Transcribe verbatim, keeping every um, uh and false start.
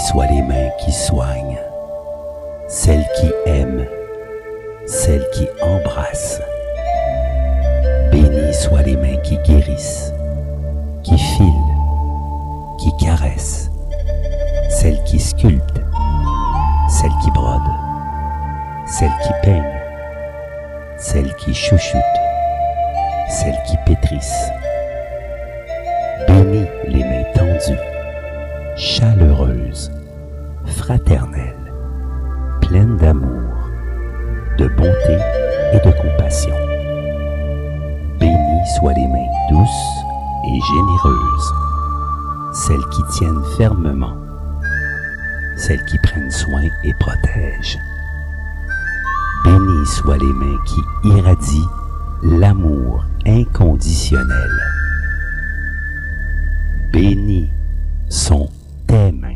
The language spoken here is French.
soient les mains qui soignent, celles qui aiment, celles qui embrassent. Bénies soient les mains qui guérissent, qui filent, qui caressent, celles qui sculptent, celles qui brodent, celles qui peignent, celles qui chouchoutent, celles qui pétrissent. Bénis les mains tendues, chaleureuses, fraternelles, pleines d'amour, de bonté et de compassion. Bénies soient les mains douces et généreuses, celles qui tiennent fermement, celles qui prennent soin et protègent. Bénies soient les mains qui irradient l'amour inconditionnel. Bénies sont tes mains.